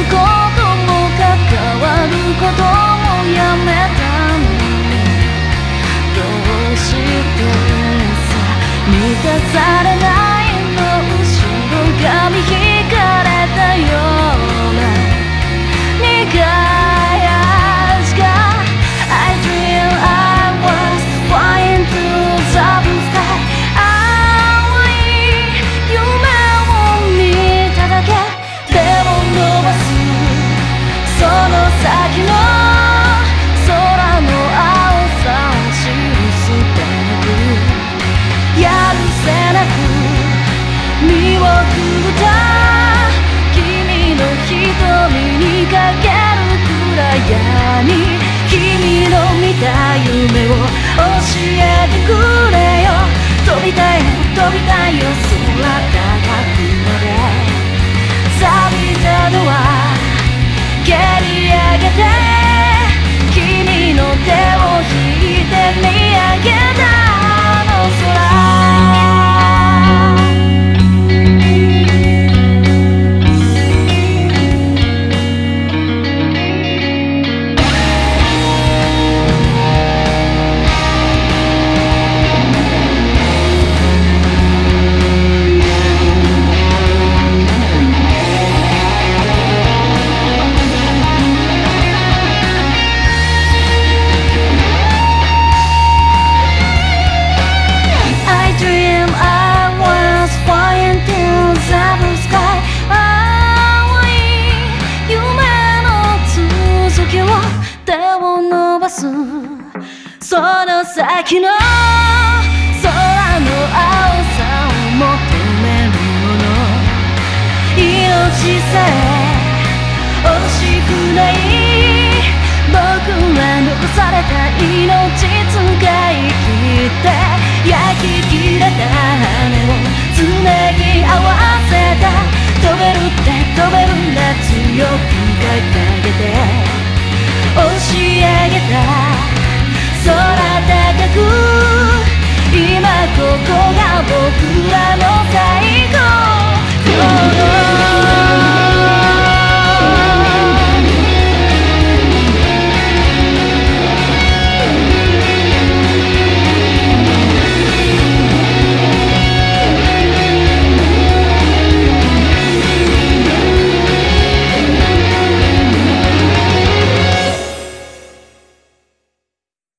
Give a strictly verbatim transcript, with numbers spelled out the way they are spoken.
ことも関わることもやめたの。どうしてさ満たされないの。後ろ髪引かれたような苦い味が I dream I was flying through the blue sky。 青い夢を見ただけ手を伸ばすその先の空の青さを知るすべくやるせなく身をくぐった君の瞳にかける暗闇。君の見た夢を教えてくれよ。飛びたい飛びたいよ空高くまで。錆びたドア蹴り上げて君の手を引いて見上げたあの空。その先の空の青さを求めるもの。命さえ惜しくない僕は残された命使い切って焼き切れた羽を